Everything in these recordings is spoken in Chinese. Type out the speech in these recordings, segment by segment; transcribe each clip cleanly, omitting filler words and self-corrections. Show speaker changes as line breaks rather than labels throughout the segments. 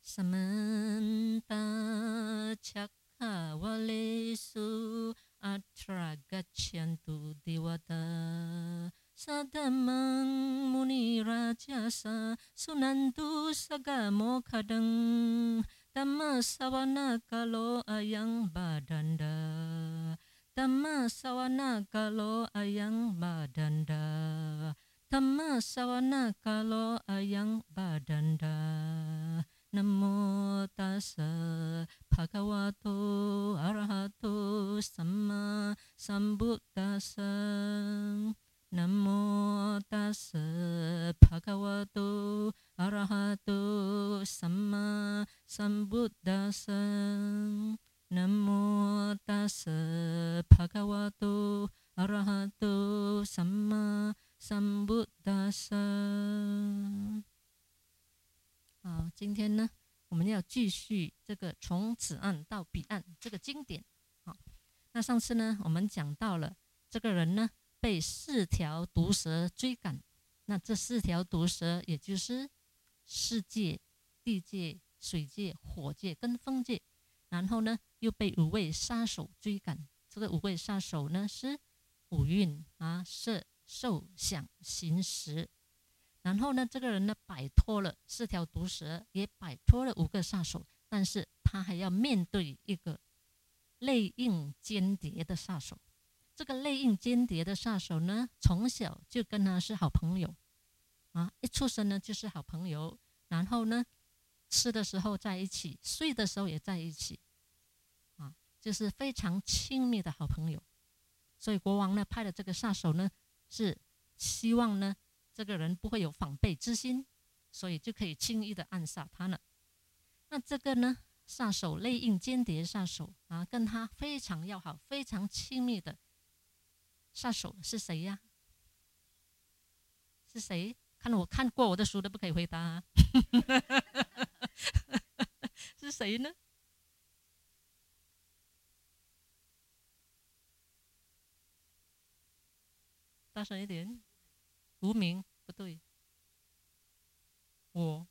samanta chakkhawalesu atra gacchantu dewata sadamang muni rajasa sunantu sagamokhadang Dhamma sawana kalo ayang badanda Dhamma sawana kalo ayang badanda Dhamma sawana kalo ayang badanda Namo tassa bhagavato arahato samma sambuddhassa Namo tassa bhagavato arahato samma sambuddhassa Namo tassa bhagavato arahato samma sambuddhassa。好，今天呢，我们要继续这个从此岸到彼岸这个经典。好，那上次呢，我们讲到了这个人呢被4条毒蛇追赶，那这4条毒蛇也就是世界、地界、水界、火界跟风界，然后呢又被5位杀手追赶。这个5位杀手呢是五蕴啊、色、受、想、行、识。然后呢，这个人呢摆脱了4条毒蛇，也摆脱了5个杀手，但是他还要面对一个内应间谍的杀手。这个内应间谍的杀手呢，从小就跟他是好朋友啊，一出生呢就是好朋友，然后呢吃的时候在一起，睡的时候也在一起啊，就是非常亲密的好朋友。所以国王呢派的这个杀手呢，是希望呢这个人不会有防备之心，所以就可以轻易的暗杀他了。那这个呢，杀手内应间谍杀手啊，跟他非常要好、非常亲密的杀手是谁呀？是谁？我看过我的书的不可以回答啊。是谁呢？大声一点。无名不对，我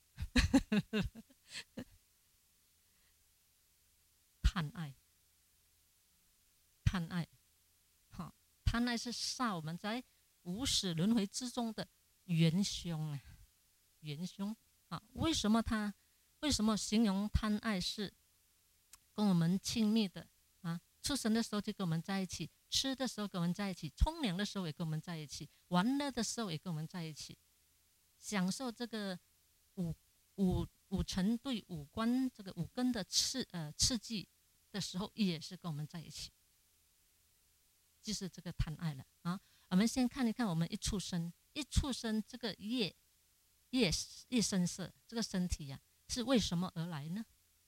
贪爱，贪爱，好，贪爱是杀我们在无始轮回之中的元凶啊，元凶啊。为什么形容贪爱是跟我们亲密的啊？出生的时候就跟我们在一起，吃的时候跟我们在一起，冲凉的时候也跟我们在一起，玩乐的时候也跟我们在一起，享受这个五尘对五官这个五根的刺激的时候，也是跟我们在一起，就是这个贪爱了啊。我们先看一看，我们一出生这个夜深色这个身体呀，是为什么而来呢？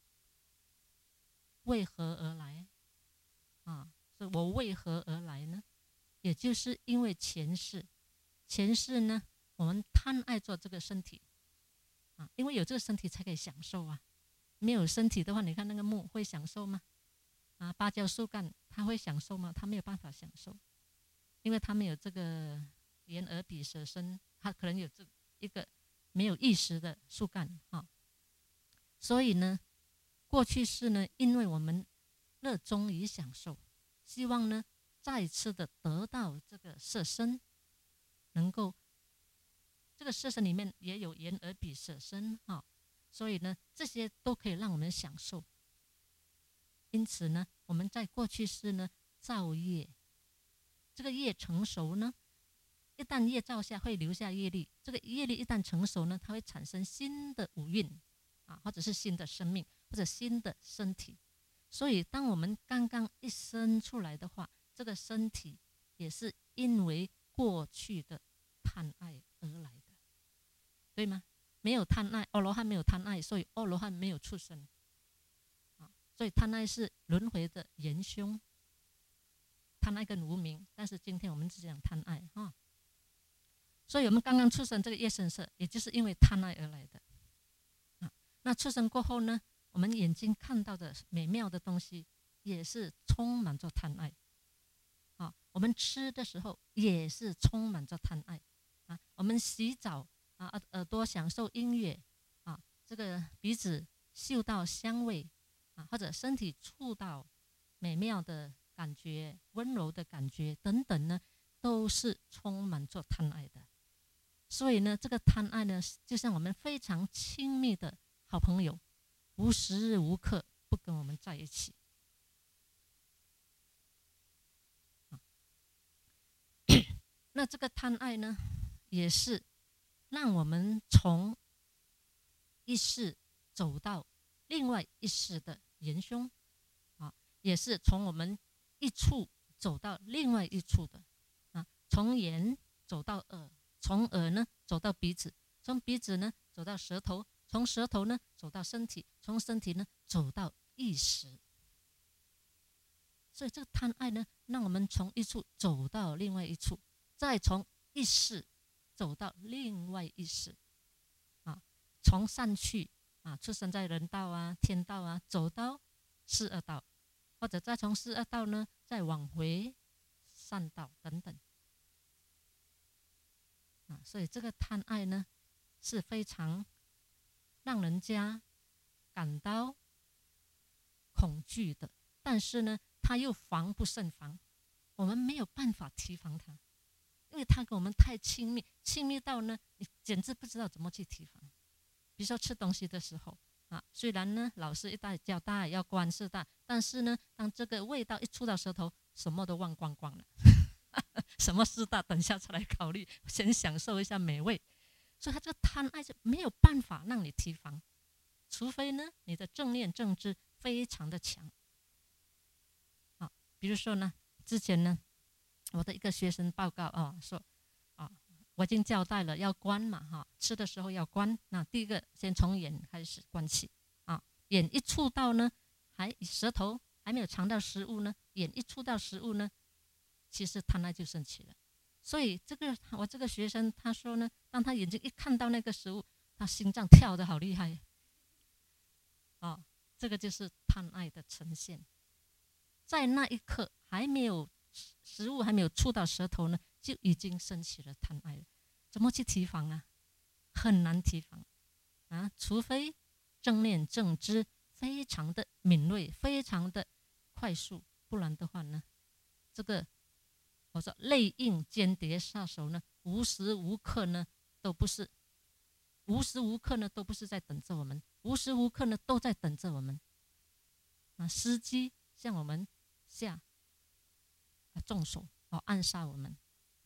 为何而来啊？所以我为何而来呢？也就是因为前世呢，我们贪爱做这个身体啊，因为有这个身体才可以享受啊。没有身体的话，你看那个木会享受吗？啊，芭蕉树干它会享受吗？它没有办法享受，因为它没有这个眼耳鼻舌身，它可能有这一个没有意识的树干啊。所以呢，过去世呢，因为我们热衷于享受，希望呢再次的得到这个色身，能够这个色身里面也有眼耳鼻舌身啊，所以呢这些都可以让我们享受。因此呢，我们在过去世呢造业，这个业成熟呢，一旦业造下会留下业力，这个业力一旦成熟呢，它会产生新的五蕴啊，或者是新的生命，或者新的身体。所以当我们刚刚一生出来的话，这个身体也是因为过去的贪爱而来的，对吗？没有贪爱，阿罗汉没有贪爱，所以阿罗汉没有出生啊。所以贪爱是轮回的元凶，贪爱跟无明。但是今天我们只讲贪爱哈。所以我们刚刚出生这个夜深色，也就是因为贪爱而来的啊。那出生过后呢，我们眼睛看到的美妙的东西，也是充满着贪爱啊。我们吃的时候也是充满着贪爱啊。我们洗澡啊，耳朵享受音乐啊，这个鼻子嗅到香味啊，或者身体触到美妙的感觉、温柔的感觉等等呢，都是充满着贪爱的。所以呢，这个贪爱呢，就像我们非常亲密的好朋友，无时无刻不跟我们在一起。那这个贪爱呢，也是让我们从一世走到另外一世的元凶啊，也是从我们一处走到另外一处的啊，从眼走到耳，从耳呢走到鼻子，从鼻子呢走到舌头，从舌头呢走到身体，从身体呢走到意识。所以这个贪爱呢，让我们从一处走到另外一处，再从一世走到另外一世啊，从上去啊，出生在人道啊、天道啊，走到四恶道，或者再从四恶道呢，再往回善道等等啊。所以这个贪爱呢，是非常让人家感到恐惧的，但是呢，他又防不胜防，我们没有办法提防他，因为他跟我们太亲密，亲密到呢，你简直不知道怎么去提防。比如说吃东西的时候啊，虽然呢老师一再交代要观四大，但是呢，当这个味道一出到舌头，什么都忘光光了。什么四大，等下再来考虑，先享受一下美味。所以他这个贪爱是没有办法让你提防，除非呢你的正念正知非常的强。啊，比如说呢，之前呢，我的一个学生报告啊，说啊，我已经交代了要关嘛哈，吃的时候要关。那第一个先从眼开始关起啊，眼一触到呢，舌头还没有尝到食物呢，眼一触到食物呢，其实贪爱就升起了。所以我这个学生他说呢，当他眼睛一看到那个食物，他心脏跳得好厉害啊，这个就是贪爱的呈现。在那一刻食物还没有触到舌头呢，就已经升起了贪爱了。怎么去提防啊？很难提防啊，除非正念正知非常的敏锐，非常的快速，不然的话呢，这个我说内应间谍杀手呢，无时无刻呢都不是在等着我们，无时无刻呢都在等着我们啊，时机向我们下重手暗杀我们。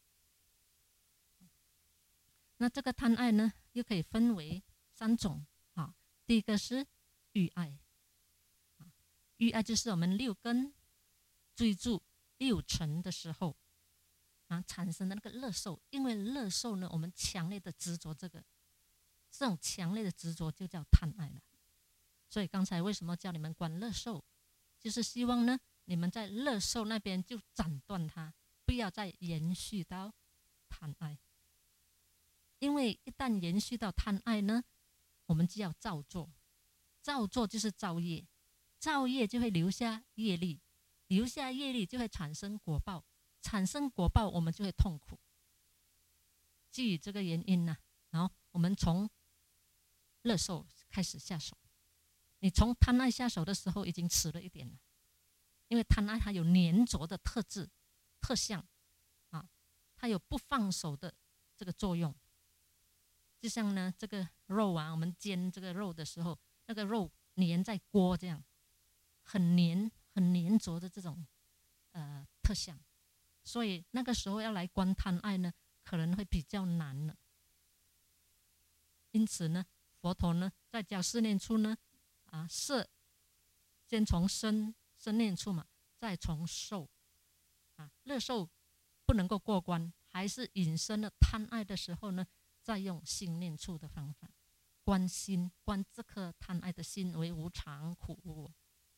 那这个贪爱呢，又可以分为3种啊。第一个是欲爱，欲爱就是我们6根追逐6尘的时候啊产生的那个乐受，因为乐受呢，我们强烈的执着这种强烈的执着就叫贪爱了。所以刚才为什么叫你们观乐受，就是希望呢，你们在乐受那边就斩断它，不要再延续到贪爱。因为一旦延续到贪爱呢，我们就要造作，造作就是造业，造业就会留下业力，留下业力就会产生果报，产生果报我们就会痛苦。基于这个原因呢，然后我们从乐受开始下手。你从贪爱下手的时候已经迟了一点了，因为贪爱它有粘着的特相啊，它有不放手的这个作用。就像呢，这个肉啊，我们煎这个肉的时候，那个肉粘在锅这样，很粘着的这种特相，所以那个时候要来观贪爱呢，可能会比较难了。因此呢，佛陀呢在教四念处呢，色先从身念处嘛，再从受乐受不能够过关，还是引申了贪爱的时候呢，再用心念处的方法观心，观这颗贪爱的心为无常苦无。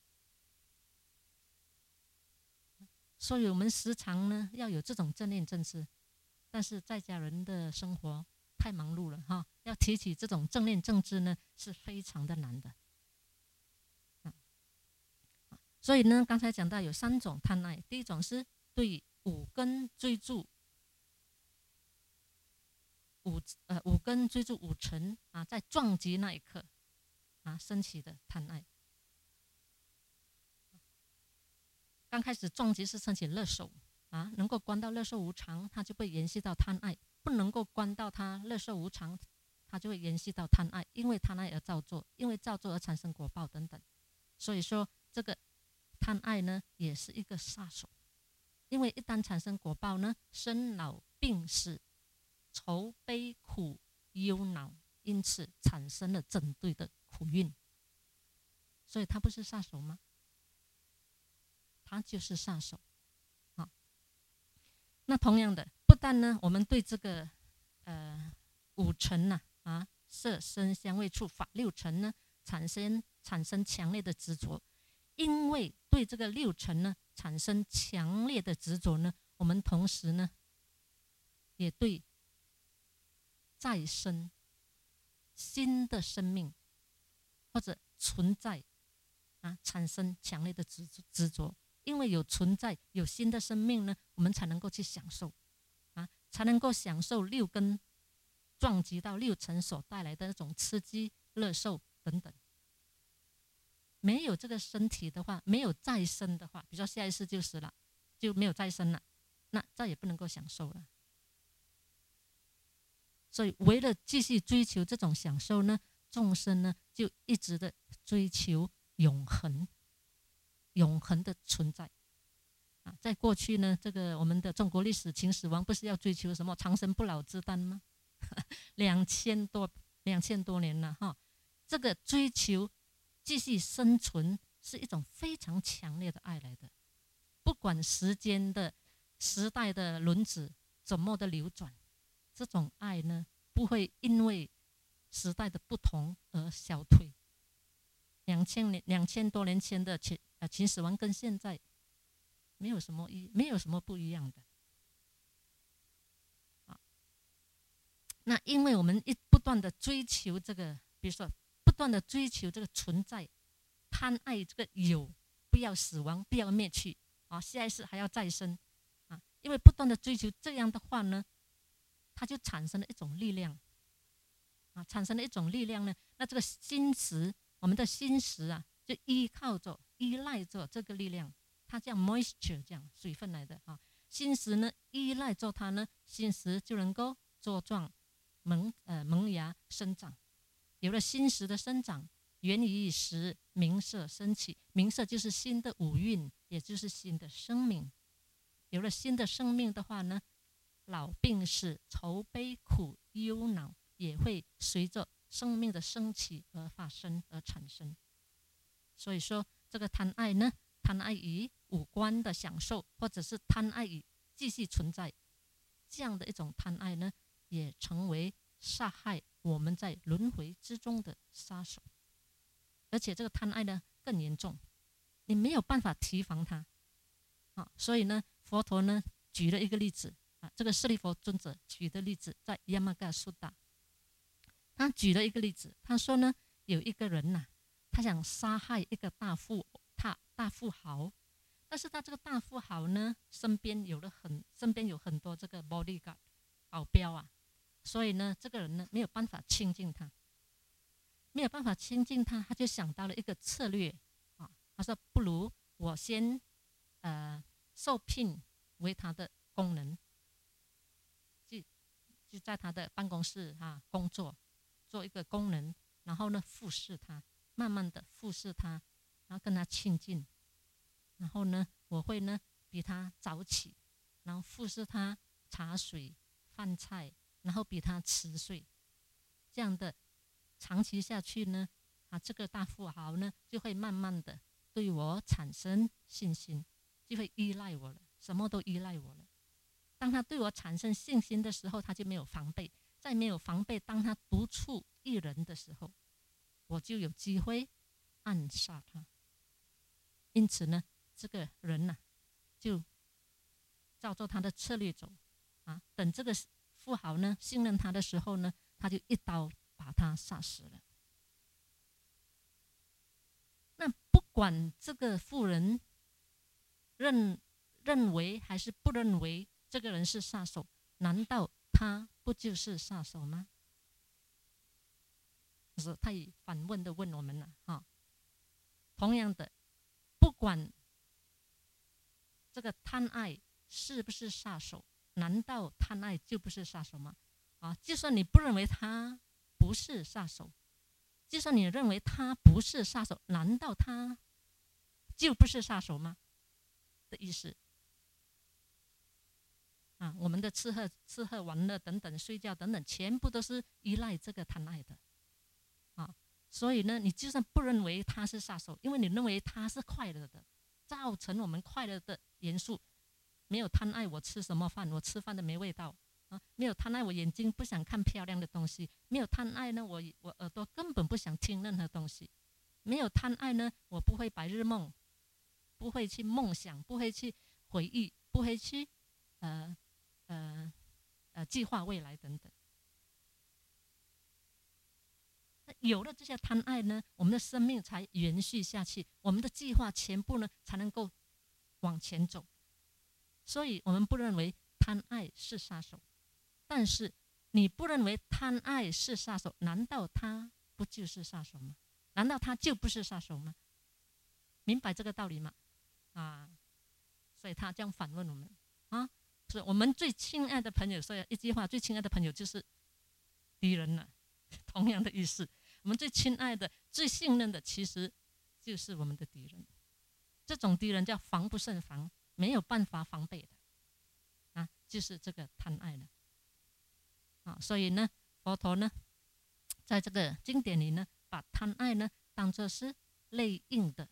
所以我们时常呢要有这种正念正知，但是在家人的生活太忙碌了哈，要提起这种正念正知呢是非常的难的。所以呢，刚才讲到有3种贪爱，第一种是对五根追逐五尘在撞击那一刻升起的贪爱。刚开始撞击是升起乐受能够观到乐受无常，它就会延续到贪爱；不能够观到它乐受无常，它就会延续到贪爱，因为贪爱而造作，因为造作而产生果报等等。所以说这个贪爱呢也是一个杀手，因为一旦产生果报呢，生老病死、愁悲苦忧恼，因此产生了整堆的苦运。所以它不是杀手吗？它就是杀手。那同样的，不但呢，我们对这个五尘色声香味触法六尘呢产生强烈的执着，因为对这个六尘呢产生强烈的执着呢，我们同时呢也对再生新的生命或者存在产生强烈的执着。因为有存在有新的生命呢，我们才能够去享受才能够享受六根撞击到六尘所带来的那种刺激乐受等等。没有这个身体的话，没有再生的话，比如说下一世就死了，就没有再生了，那再也不能够享受了。所以为了继续追求这种享受呢，众生呢就一直的追求永恒的存在在过去呢，这个我们的中国历史秦始皇不是要追求什么长生不老之丹吗？2000多年了这个追求继续生存是一种非常强烈的爱来的，不管时代的轮子怎么的流转，这种爱呢不会因为时代的不同而消退。2000多年前的秦始皇跟现在没有什么不一样的那因为我们不断的追求这个，比如说不断的追求这个存在，贪爱这个有，不要死亡，不要灭去下一世还要再生因为不断的追求这样的话呢，它就产生了一种力量产生了一种力量呢，那这个心识，我们的心识就依赖着这个力量，它叫 moisture， 这样水分来的心识呢依赖着它呢，心识就能够茁壮萌芽生长。有了心识的生长，源于识名色升起，名色就是新的五蕴，也就是新的生命。有了新的生命的话呢，老病死愁悲苦忧恼也会随着生命的升起而发生而产生。所以说这个贪爱呢，贪爱于五官的享受，或者是贪爱于继续存在，这样的一种贪爱呢，也成为杀害我们在轮回之中的杀手。而且这个贪爱呢更严重，你没有办法提防它所以呢佛陀呢举了一个例子这个舍利弗尊者举的例子在亚玛嘎苏达，他举了一个例子，他说呢有一个人他想杀害一个大富豪，但是他这个大富豪呢身边有很多这个 bodyguard 保镖所以呢这个人呢没有办法亲近他，他就想到了一个策略他说不如我先受聘为他的工人，就在他的办公室工作，做一个工人，然后呢服侍他，慢慢的服侍他，然后跟他亲近，然后呢我会呢比他早起，然后服侍他茶水饭菜，然后比他迟睡，这样的长期下去呢这个大富豪呢就会慢慢的对我产生信心，就会依赖我了，什么都依赖我了。当他对我产生信心的时候，他就没有防备，在没有防备，当他独处一人的时候，我就有机会暗杀他。因此呢这个人就照着他的策略走等这个富豪呢信任他的时候呢，他就一刀把他杀死了。那不管这个富人认为还是不认为这个人是杀手，难道他不就是杀手吗？ 是他也反问的问我们了哈。同样的，不管这个贪爱是不是杀手，难道贪爱就不是杀手吗？就算你不认为他不是杀手，就算你认为他不是杀手，难道他就不是杀手吗？的意思。我们的吃喝玩乐等等，睡觉等等，全部都是依赖这个贪爱的。所以呢，你就算不认为他是杀手，因为你认为他是快乐的，造成我们快乐的元素。没有贪爱，我吃什么饭？我吃饭的没味道。没有贪爱，我眼睛不想看漂亮的东西；没有贪爱呢，我耳朵根本不想听任何东西；没有贪爱呢，我不会白日梦，不会去梦想，不会去回忆，不会去计划未来等等。有了这些贪爱呢，我们的生命才延续下去，我们的计划全部呢才能够往前走。所以我们不认为贪爱是杀手，但是你不认为贪爱是杀手，难道他不就是杀手吗？难道他就不是杀手吗？明白这个道理吗？所以他这样反问我们所以我们最亲爱的朋友，所以一句话，最亲爱的朋友就是敌人了。同样的意思，我们最亲爱的、最信任的，其实就是我们的敌人。这种敌人叫防不胜防，没有办法防备的就是这个贪爱了。所以呢，佛陀呢，在这个经典里呢，把贪爱呢当作是内应的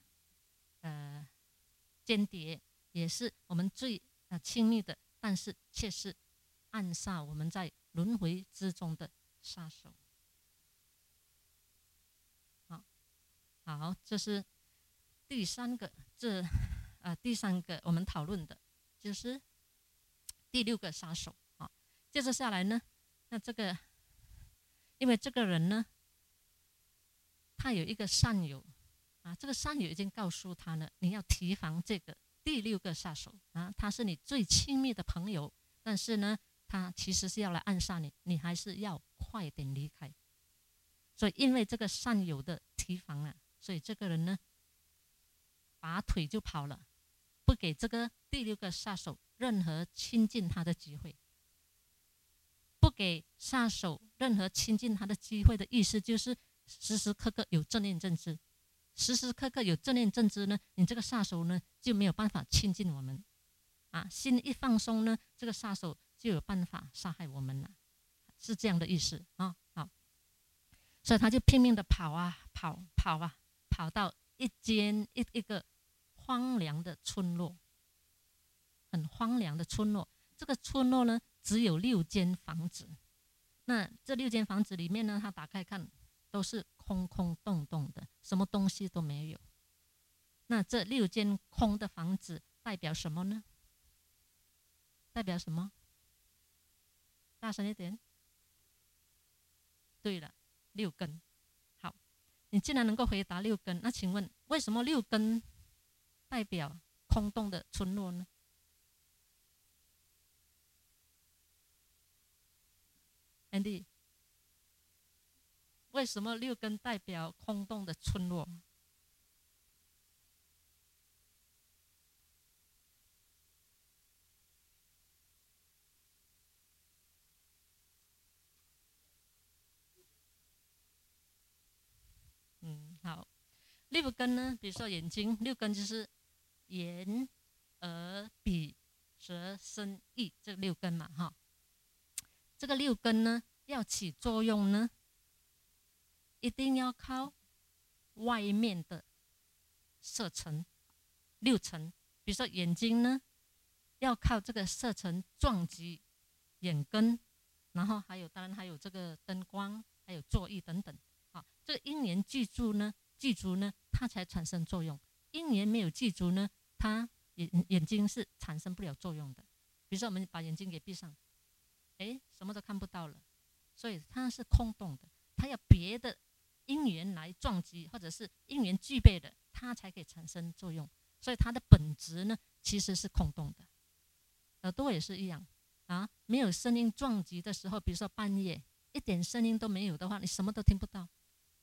间谍，也是我们最亲密的，但是却是暗杀我们在轮回之中的杀手。好，这是第三个，第三个我们讨论的就是第6个杀手接着下来呢，那这个因为这个人呢，他有一个善友这个善友已经告诉他呢，你要提防这个第6个杀手他是你最亲密的朋友，但是呢，他其实是要来暗杀你，你还是要快点离开。所以因为这个善友的提防所以这个人呢，拔腿就跑了，不给这个第6个杀手任何亲近他的机会。不给杀手任何亲近他的机会的意思，就是时时刻刻有正念正知。时时刻刻有正念正知呢，你这个杀手呢就没有办法亲近我们心一放松呢，这个杀手就有办法杀害我们了，是这样的意思好，所以他就拼命的跑到一个荒凉的村落，很荒凉的村落。这个村落呢，只有6间房子。那这6间房子里面呢，他打开看，都是空空洞洞的，什么东西都没有。那这6间空的房子代表什么呢？代表什么？大声一点。对了，6根。好，你既然能够回答6根，那请问为什么6根代表空洞的村落呢？Andy， 为什么6根代表空洞的村落？好，6根呢，比如说眼睛，6根就是眼、耳、鼻、舌、身、意这6根嘛，这个6根呢要起作用呢，一定要靠外面的色尘6层。比如说眼睛呢，要靠这个色尘撞击眼根，然后当然还有这个灯光，还有座椅等等。这个因缘具足呢，它才产生作用。因缘没有具足呢，它眼睛是产生不了作用的。比如说我们把眼睛给闭上，什么都看不到了，所以它是空洞的。它要别的因缘来撞击，或者是因缘具备的，它才可以产生作用。所以它的本质呢，其实是空洞的。耳朵也是一样没有声音撞击的时候，比如说半夜一点声音都没有的话，你什么都听不到。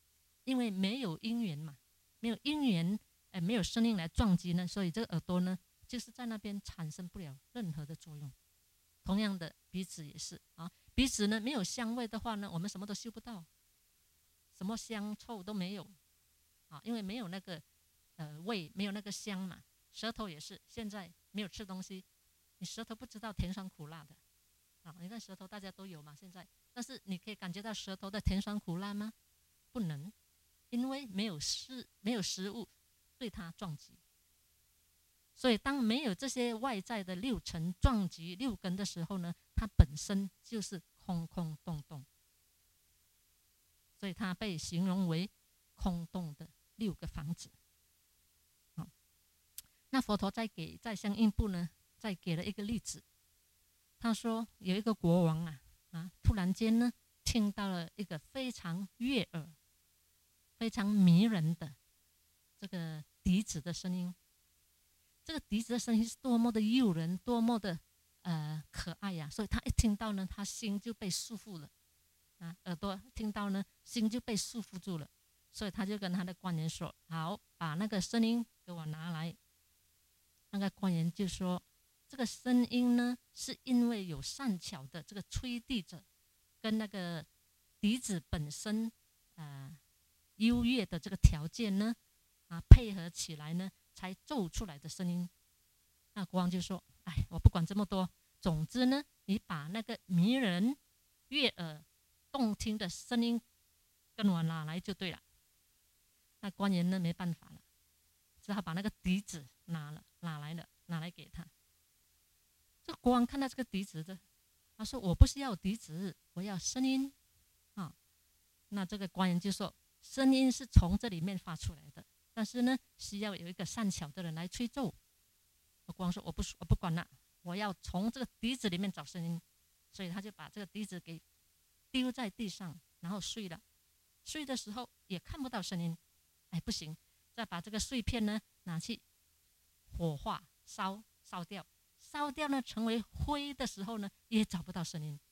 因为没有因缘嘛，没有因缘，没有声音来撞击呢，所以这个耳朵呢，就是在那边产生不了任何的作用。同样的，鼻子也是啊，鼻子呢没有香味的话呢，我们什么都嗅不到，什么香臭都没有啊，因为没有那个味，没有那个香嘛。舌头也是，现在没有吃东西，你舌头不知道甜酸苦辣的啊。你看舌头大家都有嘛，现在，但是你可以感觉到舌头的甜酸苦辣吗？不能，因为没有食物对它撞击。所以当没有这些外在的六尘撞击六根的时候呢，它本身就是空空洞洞，所以它被形容为空洞的六个房子。好，那佛陀在相应部呢，再给了一个例子。他说有一个国王突然间呢，听到了一个非常悦耳、非常迷人的这个笛子的声音。这个笛子的声音是多么的诱人，多么的可爱呀！所以他一听到呢，他心就被束缚了耳朵听到呢，心就被束缚住了。所以他就跟他的官员说：“好，把那个声音给我拿来。”那个官员就说：“这个声音呢，是因为有善巧的这个吹笛者跟那个笛子本身优越的这个条件呢配合起来呢，才奏出来的声音。”那国王就说：“哎，我不管这么多，总之呢，你把那个迷人、悦耳、动听的声音跟我拿来就对了。”那官员呢没办法了，只好把那个笛子拿来给他。这国王看到这个笛子的，他说：“我不是要笛子，我要声音啊。”那这个官员就说：“声音是从这里面发出来的，但是呢，需要有一个善巧的人来吹奏。”国王说：“我不管了，我要从这个笛子里面找声音。”所以他就把这个笛子给丢在地上，然后睡了。睡的时候也看不到声音，哎，不行，再把这个碎片呢拿去火化烧掉，烧掉呢成为灰的时候呢，也找不到声音。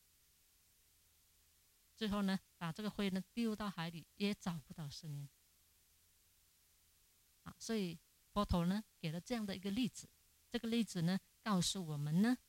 最后呢，把这个灰呢丢到海里，也找不到声音。所以佛陀呢给了这样的一个例子，这个例子呢告诉我们呢，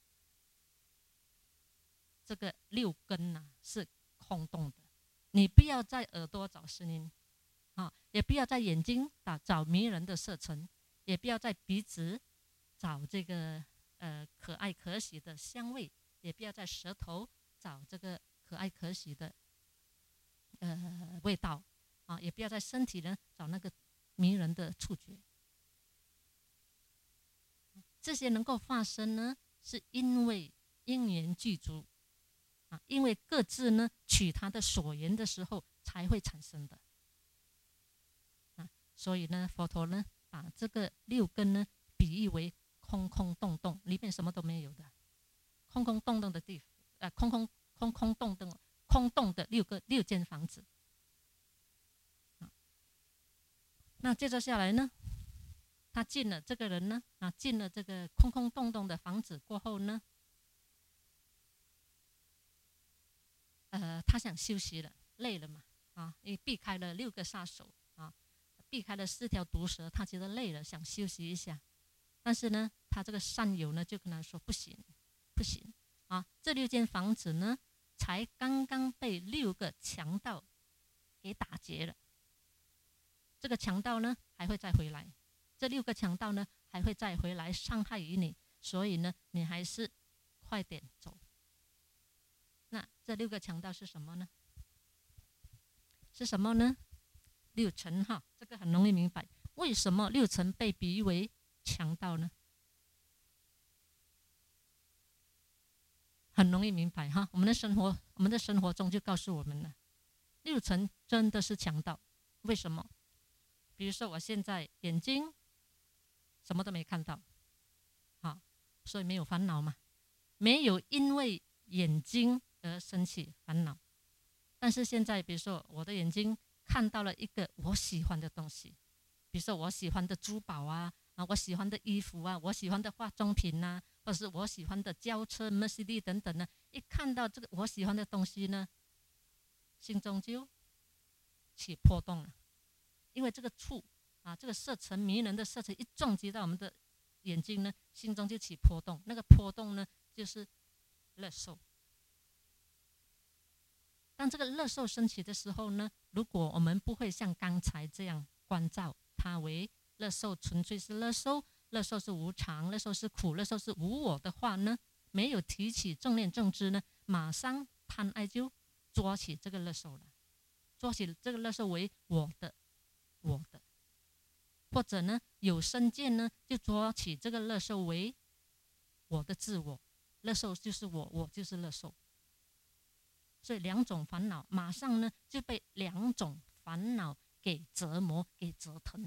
这个六根是空洞的，你不要在耳朵找声音也不要在眼睛找迷人的色尘，也不要在鼻子找这个可爱可喜的香味，也不要在舌头找这个可爱可喜的味道也不要在身体呢找那个迷人的触觉。这些能够发生呢，是因为因缘具足因为各自呢取他的所缘的时候才会产生的所以呢，佛陀呢把这个六根呢比喻为空空洞洞，里面什么都没有的，空空洞洞的地方空洞的六间房子。那接着下来呢，他进了这个人呢进了这个空空洞洞的房子过后呢，他想休息了，累了嘛也避开了6个杀手避开了4条毒蛇，他觉得累了，想休息一下。但是呢，他这个善友呢就跟他说：“不行这6间房子呢，才刚刚被6个强盗给打劫了。这个强盗呢还会再回来，这6个强盗呢还会再回来伤害于你，所以呢，你还是快点走。”那这6个强盗是什么呢？6尘这个很容易明白。为什么6尘被比喻为强盗呢？很容易明白我们的生活中就告诉我们了，6尘真的是强盗。为什么？比如说我现在眼睛什么都没看到所以没有烦恼嘛，没有因为眼睛而生起烦恼。但是现在比如说我的眼睛看到了一个我喜欢的东西，比如说我喜欢的珠宝我喜欢的衣服我喜欢的化妆品或者是我喜欢的轿车 Mercedes 等等一看到这个我喜欢的东西呢，心中就起波动了，因为这个触这个色尘迷人的色尘一撞击到我们的眼睛呢，心中就起波动，那个波动呢就是乐受。当这个乐受升起的时候呢，如果我们不会像刚才这样关照它为乐受，纯粹是乐受，乐受是无常，乐受是苦，乐受是无我的话呢，没有提起正念正知呢，马上贪爱就抓起这个乐受了，抓起这个乐受为我的，我的，或者呢有身见呢，就抓起这个乐受为我的自我，乐受就是我，我就是乐受。所以两种烦恼马上呢就被两种烦恼给折磨，给折腾。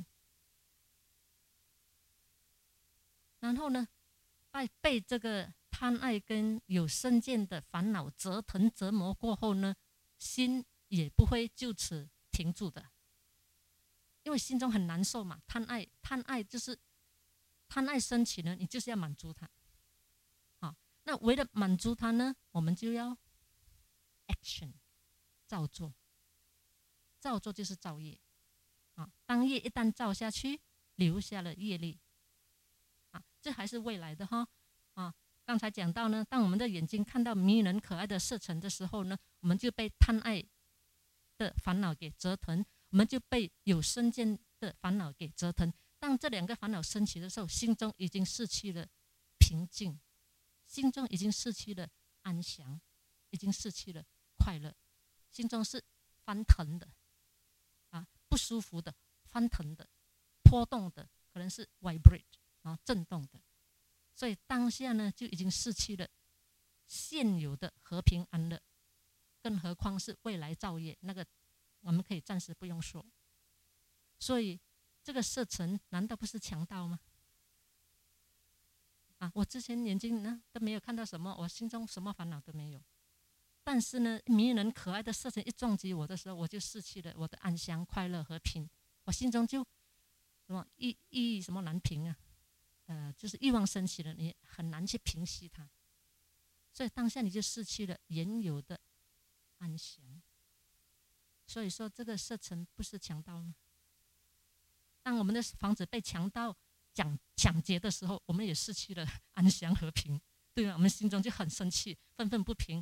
然后呢，被这个贪爱跟有身见的烦恼折腾折磨过后呢，心也不会就此停住的，因为心中很难受嘛。贪爱就是贪爱升起呢，你就是要满足它。好，那为了满足它呢，我们就要 action 照做，照做就是造业当业一旦造下去，留下了业力这还是未来的刚才讲到呢，当我们的眼睛看到迷人可爱的色尘的时候呢，我们就被贪爱的烦恼给折腾，我们就被有身见的烦恼给折腾。当这两个烦恼升起的时候，心中已经失去了平静，心中已经失去了安详，已经失去了快乐，心中是翻腾的不舒服的，翻腾的，波动的，可能是 vibrate 震动的。所以当下呢，就已经失去了现有的和平安乐，更何况是未来造业，那个我们可以暂时不用说。所以这个色尘难道不是强盗吗？我之前眼睛呢都没有看到什么，我心中什么烦恼都没有，但是呢，迷人可爱的色尘一撞击我的时候，我就失去了我的安详、快乐、和平，我心中就什么意什么难平就是欲望升起了，你很难去平息它，所以当下你就失去了原有的安详。所以说，这个色尘不是强盗吗？当我们的房子被强盗抢劫的时候，我们也失去了安详和平，对吗？我们心中就很生气，愤愤不平。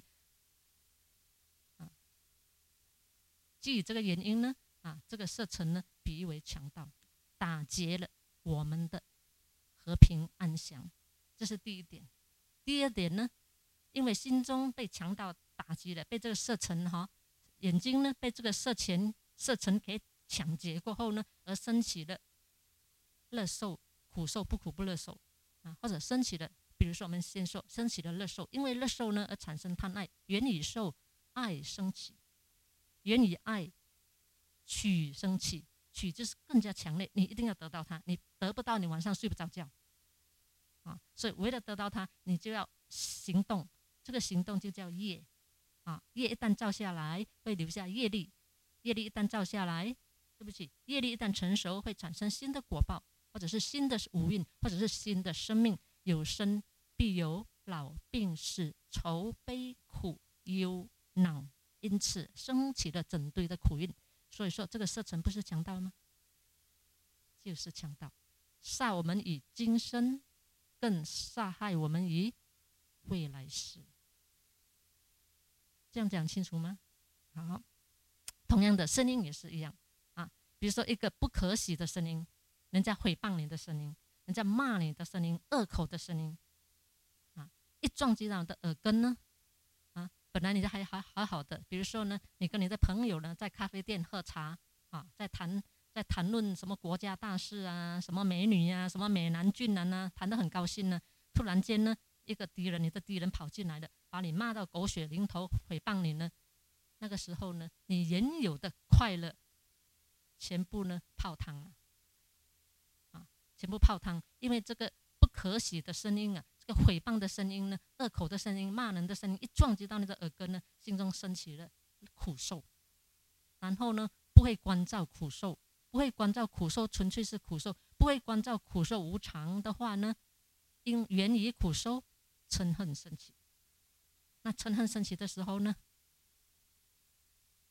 基于这个原因呢，这个色尘呢，比喻为强盗，打劫了我们的和平安详，这是第一点。第二点呢，因为心中被强盗打击了，被这个色尘眼睛呢被这个色尘给抢劫过后呢，而升起了乐受、苦受、不苦不乐受或者升起了，比如说我们先说升起了乐受，因为乐受呢而产生贪爱，缘以受爱升起，缘以爱取升起，取就是更加强烈，你一定要得到它，你得不到，你晚上睡不着觉所以为了得到它，你就要行动，这个行动就叫业业一旦造下来，会留下业力，业力一旦造下来，对不起，业力一旦成熟，会产生新的果报，或者是新的五蕴，或者是新的生命。有生必有老病死愁悲苦忧恼，因此升起了整堆的苦运。所以说这个色尘不是强盗吗？就是强盗，杀我们于今生，更杀害我们于未来世。这样讲清楚吗？好，同样的声音也是一样比如说一个不可喜的声音，人家诽谤你的声音，人家骂你的声音，恶口的声音一撞击到你的耳根呢本来你还好好的，比如说呢，你跟你的朋友呢在咖啡店喝茶在谈论什么国家大事什么美女什么美男俊男谈得很高兴呢，突然间呢，一个敌人，你的敌人跑进来了，把你骂到狗血淋头，诽谤你呢，那个时候呢，你原有的快乐全部呢泡汤了全部泡汤，因为这个不可喜的声音这个诽谤的声音呢，恶口的声音，骂人的声音，一撞击到你的耳根呢，心中升起了苦受，然后呢，不会关照苦受，不会关照苦受，纯粹是苦受，不会关照苦受无常的话呢，因缘于苦受，嗔恨升起。那嗔恨升起的时候呢，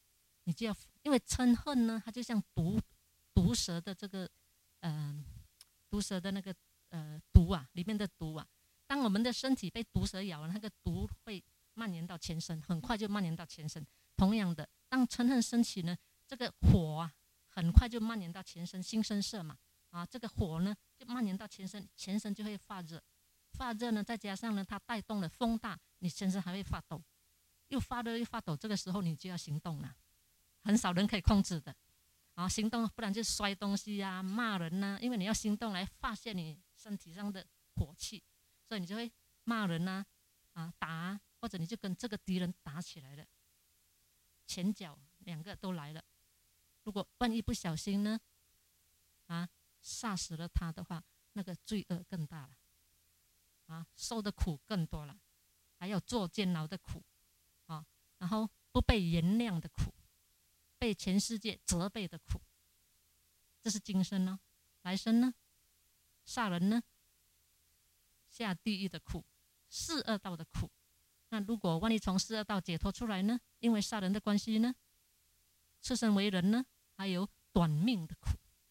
你就要，因为嗔恨呢，它就像毒蛇的这个，毒蛇的那个毒啊，里面的毒啊。当我们的身体被毒蛇咬了，那个毒会蔓延到全身，很快就蔓延到全身。同样的，当嗔恨升起呢，这个火啊，很快就蔓延到全身，心生色嘛，这个火呢就蔓延到全身，全身就会发热，发热呢，再加上呢，它带动了风大，你全身还会发抖，又发热又发抖，这个时候你就要行动了，很少人可以控制的。行动，不然就摔东西啊、骂人啊，因为你要行动来发泄你身体上的火气，所以你就会骂人啊、打啊，或者你就跟这个敌人打起来了，前脚两个都来了。如果万一不小心呢，杀死了他的话，那个罪恶更大了，受的苦更多了，还要坐监牢的苦，然后不被原谅的苦。被全世界责备的苦，这是今生呢。来生呢，杀人呢，下地狱的苦，四恶道的苦。那如果万一从四恶道解脱出来呢？因为杀人的关系呢，出生为人呢，还有短命的苦。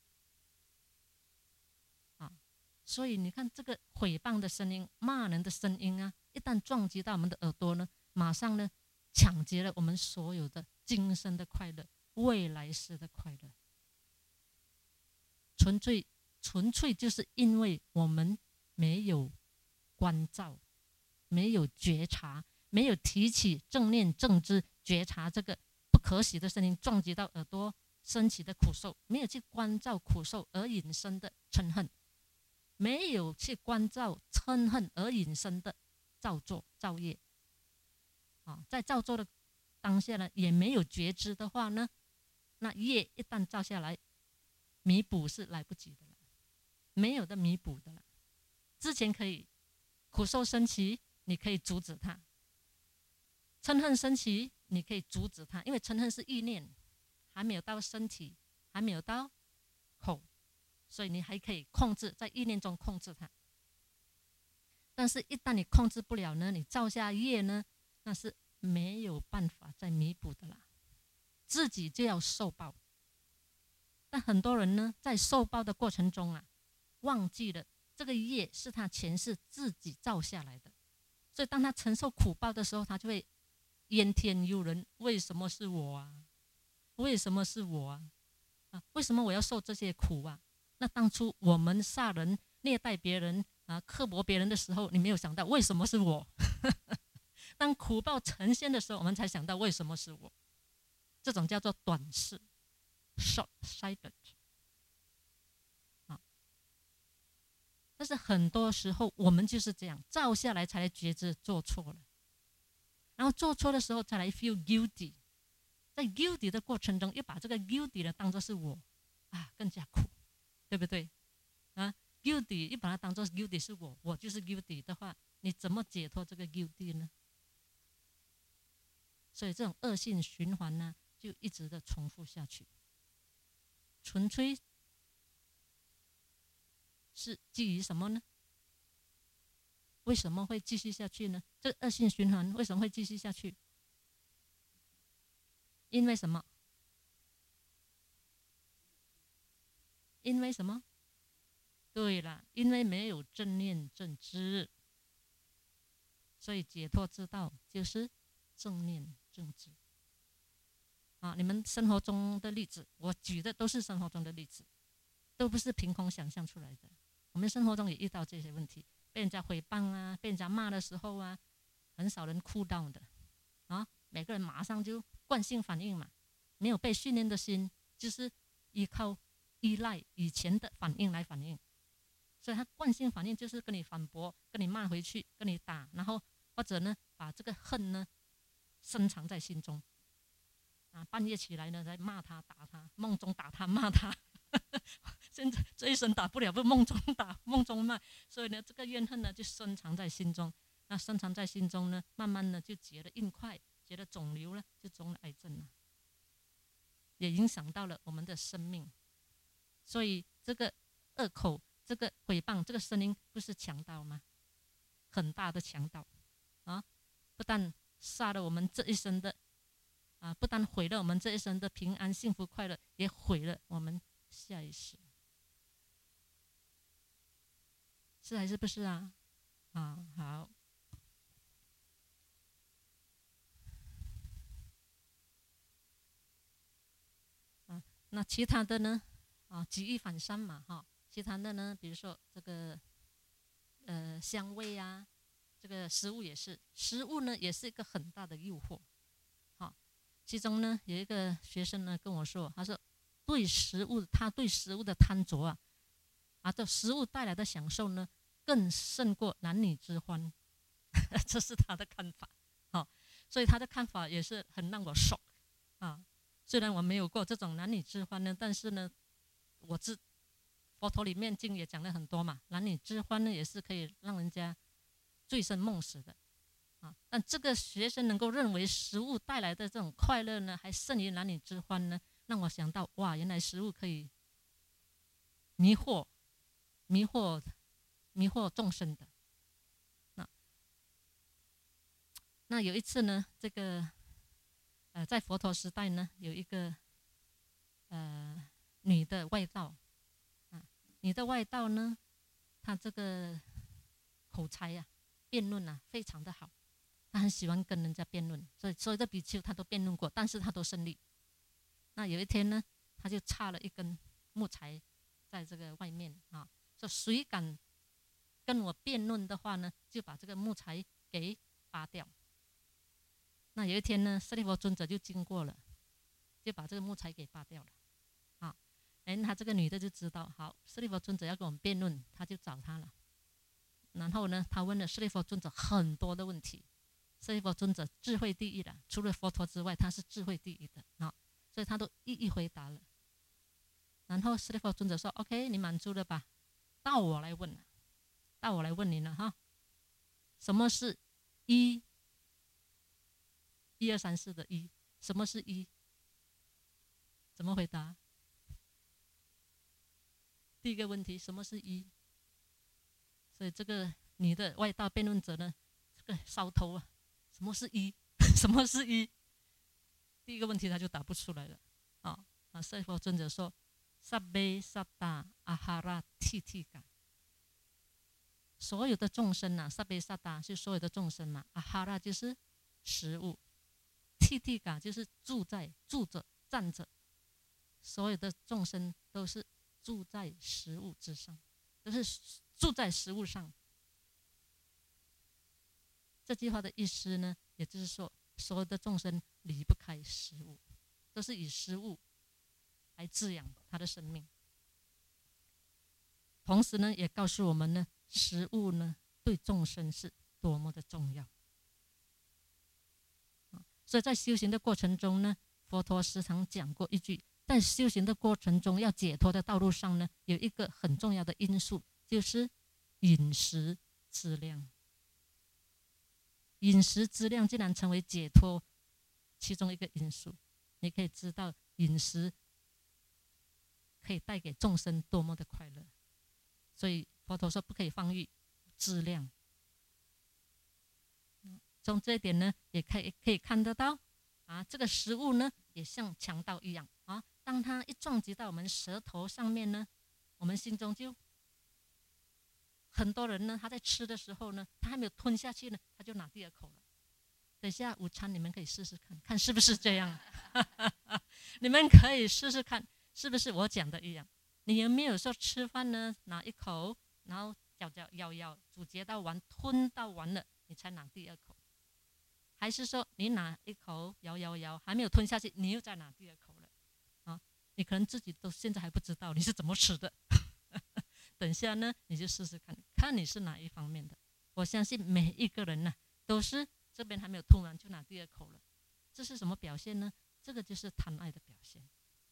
所以你看这个毁谤的声音、骂人的声音啊，一旦撞击到我们的耳朵呢，马上呢，抢劫了我们所有的今生的快乐。未来世的快乐，纯粹就是因为我们没有关照，没有觉察，没有提起正念正知，觉察这个不可喜的声音撞击到耳朵升起的苦受，没有去关照苦受而引生的嗔恨，没有去关照嗔恨而引生的造作造业，在造作的当下呢，也没有觉知的话呢，那业一旦造下来，弥补是来不及的了，没有的弥补的了。之前可以苦受升起，你可以阻止它；嗔恨升起，你可以阻止它，因为嗔恨是意念，还没有到身体，还没有到口，所以你还可以控制，在意念中控制它。但是，一旦你控制不了呢，你造下业呢，那是没有办法再弥补的啦。自己就要受报，但很多人呢，在受报的过程中忘记了这个业是他前世自己造下来的，所以当他承受苦报的时候，他就会怨天尤人：为什么是我啊？为什么是我啊？为什么我要受这些苦啊？那当初我们杀人、虐待别人刻薄别人的时候，你没有想到为什么是我？当苦报呈现的时候，我们才想到为什么是我。这种叫做短视 （short-sighted）。但是很多时候我们就是这样，造下来才来觉知做错了，然后做错的时候才来 feel guilty， 在 guilty 的过程中，又把这个 guilty 呢当作是我更加苦，对不对？guilty 又把它当作 guilty 是我就是 guilty 的话，你怎么解脱这个 guilty 呢？所以这种恶性循环呢，就一直的重复下去。纯粹是基于什么呢？为什么会继续下去呢？这恶性循环为什么会继续下去？因为什么？因为什么？对了，因为没有正念正知，所以解脱之道就是正念正知。你们生活中的例子，我举的都是生活中的例子，都不是凭空想象出来的。我们生活中也遇到这些问题，被人家诽谤被人家骂的时候很少人cool down的每个人马上就惯性反应嘛，没有被训练的心就是依赖以前的反应来反应，所以他惯性反应就是跟你反驳，跟你骂回去，跟你打，然后或者呢把这个恨呢深藏在心中半夜起来呢再骂他打他，梦中打他骂他现在这一生打不了，不梦中打梦中骂，所以呢这个怨恨呢就深藏在心中，那深藏在心中呢，慢慢呢就结了硬块，结了肿瘤了，就中了癌症了，也影响到了我们的生命。所以这个恶口、这个诽谤、这个声音不是强盗吗？很大的强盗不但杀了我们这一生的不但毁了我们这一生的平安、幸福、快乐，也毁了我们下一世。是还是不是啊？好。那其他的呢？举一反三嘛，其他的呢，比如说这个香味啊，这个食物也是，食物呢也是一个很大的诱惑。其中呢有一个学生呢跟我说，他说他对食物的贪着这食物带来的享受呢，更胜过男女之欢，这是他的看法。所以他的看法也是很让我 shock 虽然我没有过这种男女之欢呢，但是呢，佛陀里面经也讲了很多嘛，男女之欢呢也是可以让人家醉生梦死的但这个学生能够认为食物带来的这种快乐呢，还胜于男女之欢呢，让我想到哇，原来食物可以迷惑众生的。那有一次呢，这个在佛陀时代呢，有一个女的外道女的外道呢，她这个口才辩论非常的好，她很喜欢跟人家辩论，所以所有的比丘她都辩论过，但是她都胜利。那有一天呢，她就插了一根木材在这个外面说谁敢跟我辩论的话呢，就把这个木材给拔掉。那有一天呢，舍利弗尊者就经过了，就把这个木材给拔掉了。他这个女的就知道，好，舍利弗尊者要跟我们辩论，他就找他了。然后呢，他问了舍利弗尊者很多的问题。舍利弗尊者智慧第一的，除了佛陀之外，他是智慧第一的所以他都一一回答了。然后舍利弗尊者说 ：“OK， 你满足了吧？到我来问你了什么是一？一二三四的一，什么是一？怎么回答？第一个问题，什么是一？所以这个女的外道辩论者呢，这个烧头什么是一？什么是一？第一个问题他就答不出来了舍利弗尊者说：“萨贝萨达阿哈拉提提嘎。”所有的众生萨贝萨达是所有的众生嘛，阿哈拉就是食物，提提嘎就是住着站着，所有的众生都是住在食物之上，都是住在食物上。这句话的意思呢，也就是说，所有的众生离不开食物，都是以食物来滋养他的生命。同时呢，也告诉我们呢，食物呢对众生是多么的重要。所以在修行的过程中呢，佛陀时常讲过一句，在修行的过程中要解脱的道路上呢，有一个很重要的因素，就是饮食质量。饮食质量竟然成为解脱其中一个因素，你可以知道饮食可以带给众生多么的快乐。所以佛陀说不可以放逸质量。从这一点呢，也可以看得到这个食物呢也像强盗一样当它一撞击到我们舌头上面呢，我们心中就很多人呢，他在吃的时候呢，他还没有吞下去呢，他就拿第二口了。等一下午餐你们可以试试看，看是不是这样你们可以试试看是不是我讲的一样。你有没有说吃饭呢，拿一口，然后咬，咀嚼到完，吞到完了，你才拿第二口？还是说你拿一口咬，还没有吞下去，你又再拿第二口了你可能自己都现在还不知道你是怎么吃的等一下呢，你就试试看，看你是哪一方面的。我相信每一个人都是这边还没有吞完就拿第二口了。这是什么表现呢？这个就是贪爱的表现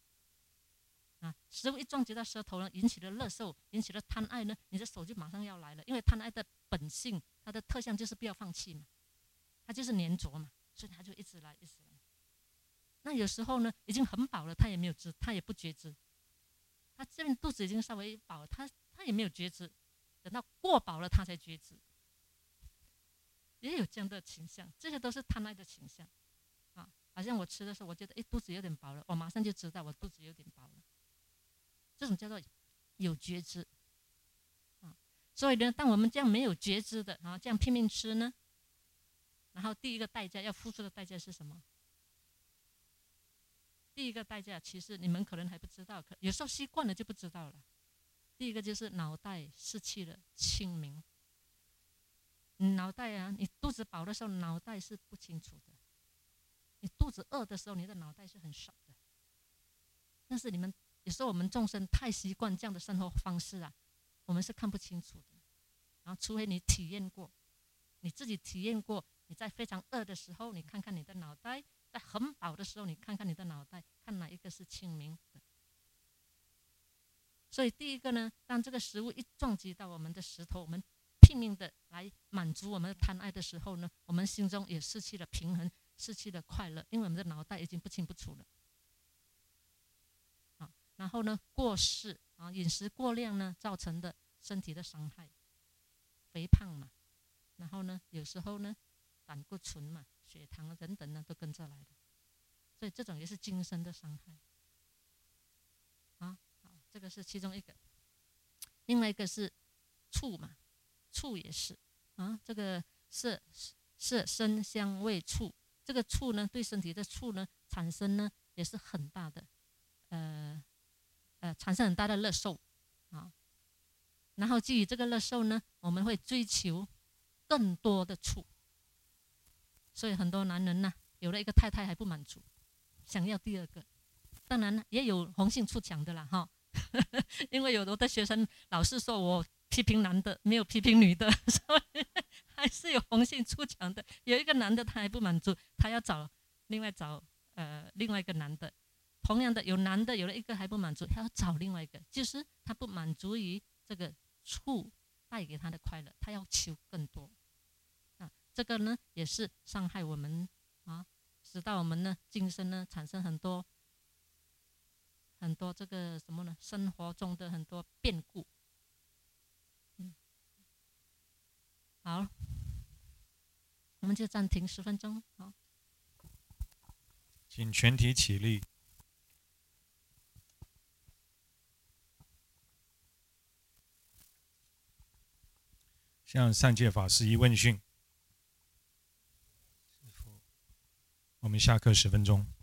食物一撞击到舌头呢，引起了乐受，引起了贪爱呢，你的手就马上要来了。因为贪爱的本性，它的特项就是不要放弃嘛，它就是粘着嘛，所以它就一直来。那有时候呢，已经很饱了，他也不觉知，他这边肚子已经稍微饱了，他也没有觉知，等到过饱了他才觉知，也有这样的倾向，这些都是贪爱的倾向好像我吃的时候，我觉得肚子有点饱了，我马上就知道我肚子有点饱了。这种叫做有觉知啊。所以呢，当我们这样没有觉知的啊，这样拼命吃呢，然后第一个代价要付出的代价是什么？第一个代价其实你们可能还不知道，有时候习惯了就不知道了。第一个就是脑袋失去了清明。脑袋啊，你肚子饱的时候，脑袋是不清楚的；你肚子饿的时候，你的脑袋是很少的。但是有时候我们众生太习惯这样的生活方式啊，我们是看不清楚的。然后，除非你体验过，你自己体验过，你在非常饿的时候，你看看你的脑袋；在很饱的时候，你看看你的脑袋，看哪一个是清明的。所以，第一个呢，当这个食物一撞击到我们的石头，我们拼命的来满足我们的贪爱的时候呢，我们心中也失去了平衡，失去了快乐，因为我们的脑袋已经不清不楚了。然后呢，过食啊，饮食过量呢，造成的身体的伤害，肥胖嘛，然后呢，有时候呢，胆固醇嘛、血糖等等呢，都跟着来了，所以这种也是精神的伤害。好，这个是其中一个。另外一个是触嘛，触也是啊，这个色、声、香、味、触，这个触呢，对身体的触呢，产生呢也是很大的，产生很大的乐受啊。然后基于这个乐受呢，我们会追求更多的触。所以很多男人呢，有了一个太太还不满足，想要第二个。当然也有红杏出墙的啦哈，因为有的学生老是说我批评男的，没有批评女的，所以还是有红杏出墙的。有一个男的他还不满足，他要另外找另外一个男的。同样的，有男的有了一个还不满足，他要找另外一个，就是他不满足于这个触带给他的快乐，他要求更多啊。这个呢也是伤害我们啊，使到我们呢今生呢产生很多这个什么呢？生活中的很多变故。好，我们就暂停10分钟。好，
请全体起立。向上界法师一问讯。我们下课10分钟。